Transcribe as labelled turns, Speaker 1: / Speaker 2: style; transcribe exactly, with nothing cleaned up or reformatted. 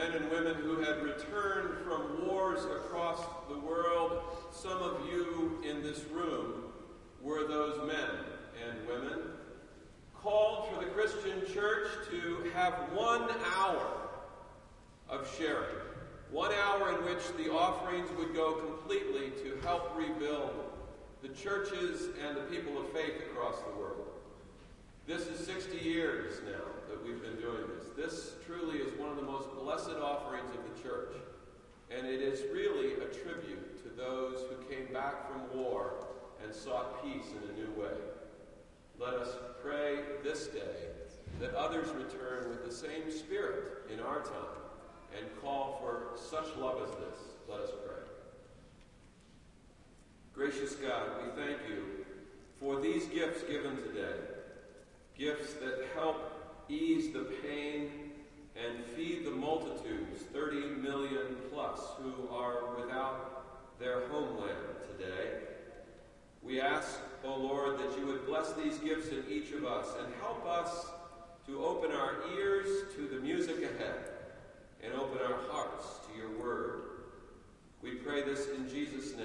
Speaker 1: men and women who had returned from wars across the world. Some of you in this room were those men and women called for the Christian church to have one hour of sharing. One hour in which the offerings would go completely to help rebuild the churches and the people of faith across the world. This is sixty years now that we've been doing this. This truly is one of the most blessed offerings of the church. And it is really a tribute to those who came back from war and sought peace in a new way. Let us pray this day that others return with the same spirit in our time and call for such love as this. Let us pray. Gracious God, we thank you for these gifts given today, gifts that help ease the pain and feed the multitudes, thirty million plus, who are without their homeland today. We ask, O Lord, that you would bless these gifts in each of us and help us to open our ears to the music ahead and open our hearts to your word. We pray this in Jesus'